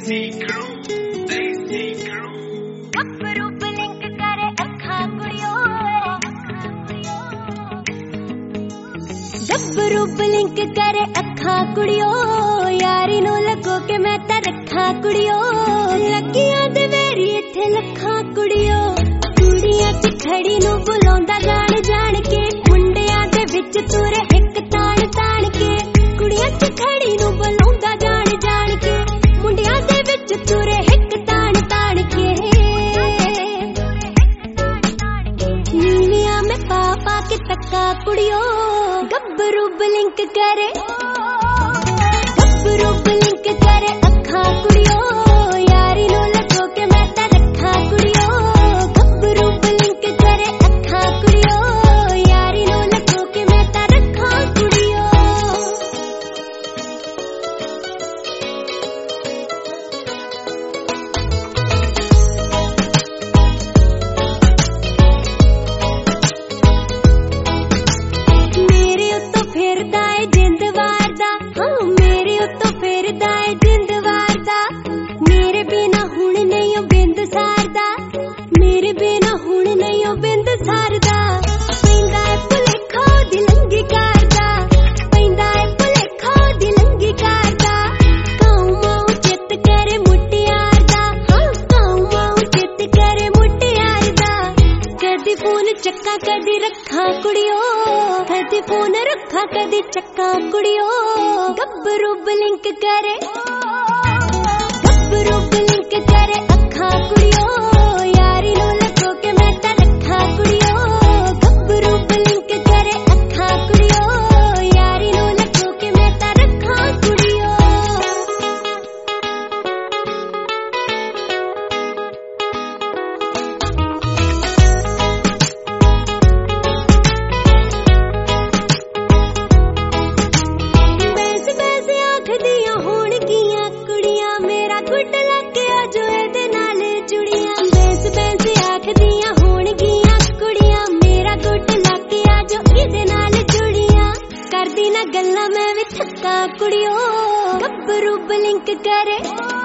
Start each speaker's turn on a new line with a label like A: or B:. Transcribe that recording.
A: ਗੱਭਰੂ ਬਲਿੰਕ ਕਰੇ ਅੱਖਾਂ ਕੁੜਿਓ, ਗੱਭਰੂ ਬਲਿੰਕ ਕਰੇ ਅੱਖਾਂ ਕੁੜਿਓ, ਯਾਰੀ ਨੂੰ ਲੱਗੋ ਕਿ ਮੈਂ ਤਾਂ ਰੱਖਾਂ ਕੁੜਿਓ, ਲੱਗੀਆਂ ਦੇ ਵੇਰੀ ਇੱਥੇ ਲੱਖਾਂ ਕੁੜਿਓ, ਕੁੜੀਆਂ ਚ ਖੜੀ ਨੂੰ ਬੁਲਾਉਂਦਾ ਜਾਣ ਜਾਣ ਕੇ, ਮੁੰਡਿਆਂ ਦੇ ਵਿੱਚ ਤੁਰੇ ਇੱਕ ਤਾਣ ਤਾਣ ਕੇ, ਕੁੜੀਆਂ ਚ ਖੜੀ ਨੂੰ ਬੁਲਾਉਂਦਾ ਜਾਣ ਜਾਣ ਕੇ, ਮੁੰਡਿਆਂ ਦੇ ਵਿੱਚ ਤੁਰੇ ਇੱਕ ਤਾਣ ਤਾਣ ਕੇ, ਨੀਵੀਆਂ ਮੈਂ ਪਾ ਪਾ ਕੇ ਤੱਕਾ ਕੁੜਿਓ, ਗੱਭਰੂ ਬਲਿੰਕ ਕਰੇ, ਗੱਭਰੂ ਬਲਿੰਕ ਕਰੇ ਅੱਖਾਂ ਕੁੜਿਓ, ਯਾਰੀ ਨੂੰ ਲੱਗੋ ਕਿ ਮੈਂ ਤਾਂ ਰੱਖਾਂ ਕੁੜਿਓ, ਗੱਭਰੂ ਬਲਿੰਕ ਕਰੇ ਅੱਖਾਂ ਕੁੜਿਓ, ਯਾਰੀ ਨੂੰ ਲੱਗੋ ਕਿ ਮੈਂ ਤਾਂ ਰੱਖਾਂ ਕੁੜਿਓ। ਮੇਰੇ ਉੱਤੋਂ ਫਿਰਦਾ ਏ ਜਿੰਦ ਵਾਰਦਾ, ਹਾਂ ਮੇਰੇ ਉੱਤੋਂ ਫਿਰਦਾ ਏ ਜਿੰਦ ਵਾਰਦਾ, ਮੇਰੇ ਬਿਨਾ ਹੁਣ ਨਹੀਂ ਉਹ ਬਿੰਦ ਸਾਰਦਾ, ਮੇਰੇ ਬਿਨਾ ਹੁਣ ਨਹੀਂ ਉਹ ਬਿੰਦ ਸਾਰਦਾ, ਪੈਂਦਾ ਏ ਭੁਲੇਖਾ ਉਹਦੀ ਲੰਗੀ ਕਰਦਾ, ਪੈਂਦਾ ਏ ਭੁਲੇਖਾ ਉਹਦੀ ਲੰਗੀ ਕਰਦਾ, ਕਾਊ ਮਾਊ ਚਿੱਤ ਕਰੇ ਮੁਟਿਆਰ ਦਾ, ਹਾਂ ਕਾਊ ਮਾਊ ਚਿੱਤ ਕਰੇ ਮੁਟਿਆਰ ਦਾ, ਕਦੀ ਫੋਨ ਚੱਕਾ ਕਦੀ ਰੱਖਾਂ ਕੁੜਿਓ, ਕਦੀ ਫੋਨ ਰੱਖਾਂ ਕਦੀ ਚੱਕਾ ਕੁੜਿਓ, ਗੱਭਰੂ ਬਲਿੰਕ ਕਰੇ, ਗੱਭਰੂ ਬਲਿੰਕ ਕਰੇ ਅੱਖਾਂ ਕੁੜਿਓ, ਯਾਰੀ ਨੂੰ ਲੱਗੋ ਕਿ ਮੈਂ ਤਾਂ ਰੱਖਾਂ ਕੁੜਿਓ, ਗੱਭਰੂ ਬਲਿੰਕ ਕਰੇ ਅੱਖਾਂ ਕੁੜਿਓ, ਯਾਰੀ ਨੂੰ ਲੱਗੋ ਕਿ ਮੈਂ ਤਾਂ ਰੱਖਾਂ ਕੁੜਿਓ। ਬੈਸ ਬੈਸ ਆਖਦੀਆਂ ਹੋਣਗੀਆਂ ਕੁੜੀਆਂ, ਮੇਰਾ ਗੁੱਡ ਲੱਗਿਆ ਜੋ ਇਹਦੇ ਨਾਲ ਜੁੜੀਆਂ, ਬੈਸ ਬੈਸ ਆਖਦੀਆਂ ਹੋਣਗੀਆਂ ਕੁੜੀਆਂ, ਮੇਰਾ ਗੁੱਡ ਲੱਗਿਆ ਜੋ ਇਹਦੇ ਨਾਲ ਜੁੜੀਆਂ, ਕਰਦੀ ਨਾ ਗੱਲਾਂ ਮੈਂ ਵੀ ਥੱਕਾ ਕੁੜਿਓ, ਗੱਭਰੂ ਬਲਿੰਕ ਕਰੇ।